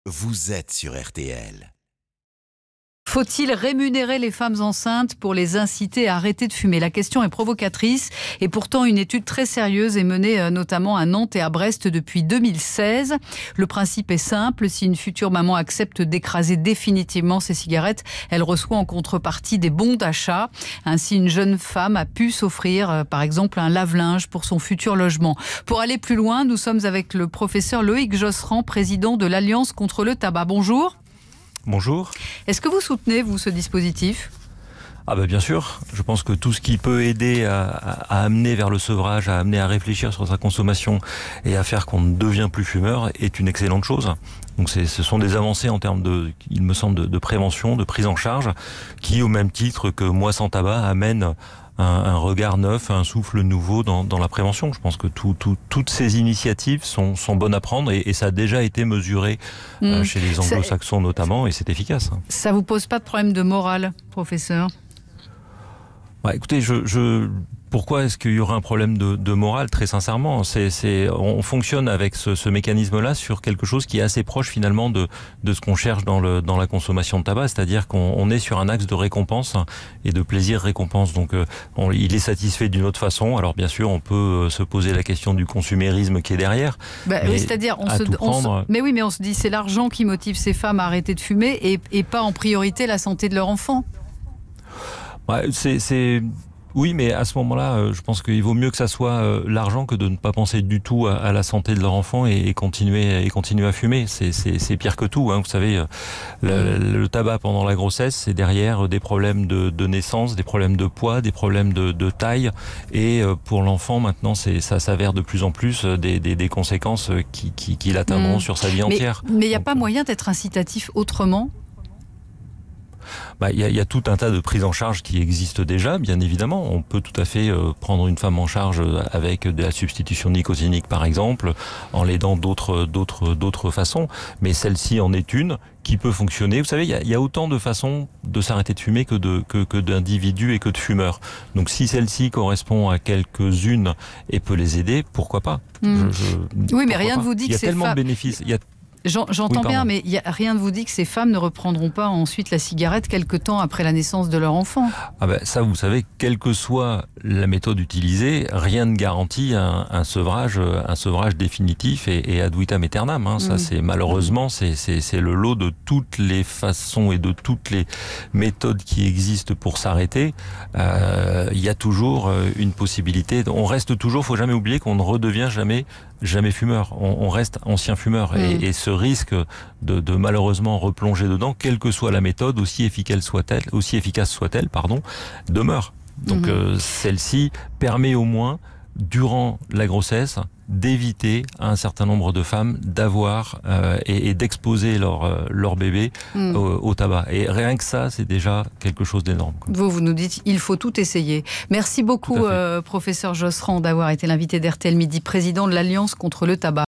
vous êtes sur RTL. Faut-il rémunérer les femmes enceintes pour les inciter à arrêter de fumer? La question est provocatrice et pourtant une étude très sérieuse est menée notamment à Nantes et à Brest depuis 2016. Le principe est simple, si une future maman accepte d'écraser définitivement ses cigarettes, elle reçoit en contrepartie des bons d'achat. Ainsi, une jeune femme a pu s'offrir par exemple un lave-linge pour son futur logement. Pour aller plus loin, nous sommes avec le professeur Loïc Josserand, président de l'Alliance contre le tabac. Bonjour. Bonjour. Est-ce que vous soutenez, vous, ce dispositif ? Bien sûr, je pense que tout ce qui peut aider à amener vers le sevrage, à amener à réfléchir sur sa consommation et à faire qu'on ne devient plus fumeur est une excellente chose. Donc ce sont des avancées en termes il me semble, de prévention, de prise en charge, qui au même titre que Moi sans tabac amènent un regard neuf, un souffle nouveau dans la prévention. Je pense que toutes ces initiatives sont bonnes à prendre et ça a déjà été mesuré chez les anglo-saxons notamment et c'est efficace. Ça vous pose pas de problème de morale, professeur ? Écoutez, pourquoi est-ce qu'il y aurait un problème de morale? Très sincèrement, on fonctionne avec ce mécanisme-là sur quelque chose qui est assez proche finalement de ce qu'on cherche dans la consommation de tabac, c'est-à-dire qu'on est sur un axe de récompense et de plaisir-récompense. Donc, il est satisfait d'une autre façon. Alors, bien sûr, on peut se poser la question du consumérisme qui est derrière. Oui, c'est-à-dire, on se dit c'est l'argent qui motive ces femmes à arrêter de fumer et pas en priorité la santé de leur enfant. Oui, mais à ce moment-là, je pense qu'il vaut mieux que ça soit l'argent que de ne pas penser du tout à la santé de leur enfant et continuer à fumer. C'est pire que tout. Vous savez, le tabac pendant la grossesse, c'est derrière des problèmes de naissance, des problèmes de poids, des problèmes de taille. Et pour l'enfant, maintenant, ça s'avère de plus en plus des conséquences qui l'atteindront sur sa vie entière. Mais il n'y a pas moyen d'être incitatif autrement ? Il y a tout un tas de prises en charge qui existent déjà, bien évidemment. On peut tout à fait prendre une femme en charge avec de la substitution nicotinique, par exemple, en l'aidant d'autres façons. Mais celle-ci en est une qui peut fonctionner. Vous savez, il y a autant de façons de s'arrêter de fumer que d'individus et que de fumeurs. Donc si celle-ci correspond à quelques-unes et peut les aider, pourquoi pas ? Oui, mais rien ne vous dit que c'est... Il y a tellement de bénéfices. J'entends bien, mais rien ne vous dit que ces femmes ne reprendront pas ensuite la cigarette quelque temps après la naissance de leur enfant. Ça, vous savez, quelle que soit la méthode utilisée, rien ne garantit un sevrage définitif et ad vitam aeternam. Ça, c'est malheureusement, c'est le lot de toutes les façons et de toutes les méthodes qui existent pour s'arrêter. Il y a toujours une possibilité. On reste toujours. Faut jamais oublier qu'on ne redevient jamais fumeur. On reste ancien fumeur et ce risque de malheureusement replonger dedans, quelle que soit la méthode, aussi efficace soit-elle, demeure. Donc celle-ci permet au moins, durant la grossesse, d'éviter à un certain nombre de femmes d'avoir et d'exposer leur bébé au tabac. Et rien que ça, c'est déjà quelque chose d'énorme. Vous nous dites, il faut tout essayer. Merci beaucoup, professeur Josserand, d'avoir été l'invité d'RTL Midi, président de l'Alliance contre le tabac.